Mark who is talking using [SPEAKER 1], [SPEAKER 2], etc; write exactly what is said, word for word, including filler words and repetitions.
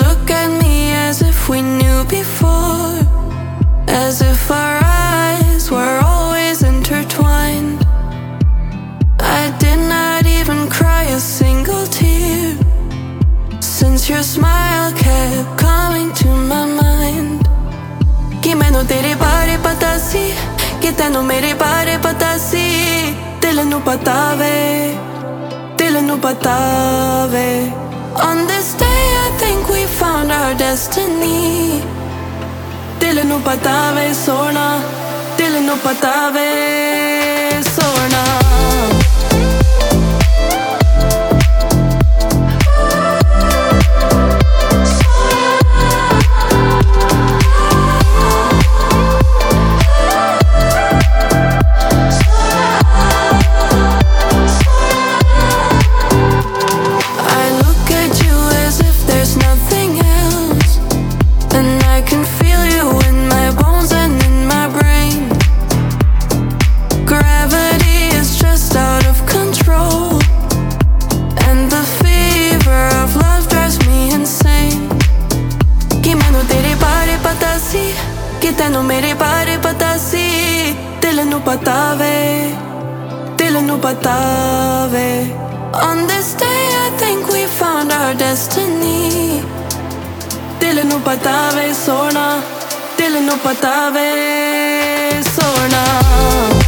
[SPEAKER 1] look at me as if we knew before, as if our eyes were always intertwined. I did not even cry a single tear, since your smile kept coming to my mind. कि मैनू तेरे बारे पता सी, कि तैनू मेरे बारे पता सी. दिल नू पता वे, दिल नू पता वे. On this day I think we found our destiny. दिल नू पता वे सोना, दिल नू पता वे सोना. कि तैनू मेरे बारे पता सी. दिल नू पता वे, दिल नू पता वे. On this day I think we found our destiny. दिल नू पता वे सोना, दिल नू पता वे सोना.